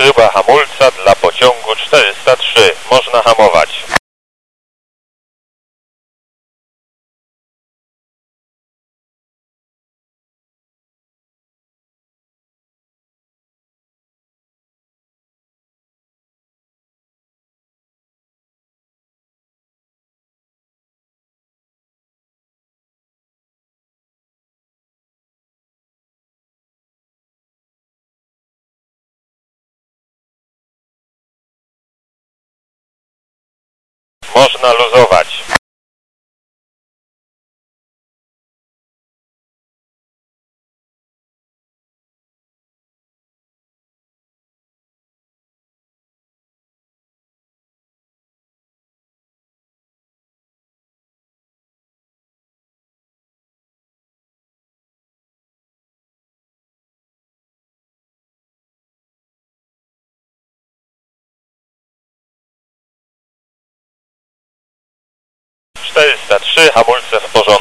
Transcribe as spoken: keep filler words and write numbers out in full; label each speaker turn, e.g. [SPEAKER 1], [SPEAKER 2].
[SPEAKER 1] Śruba hamulca dla pociągu czterysta trzy. Można hamować. Można luzować. czterysta trzy, hamulce w porządku.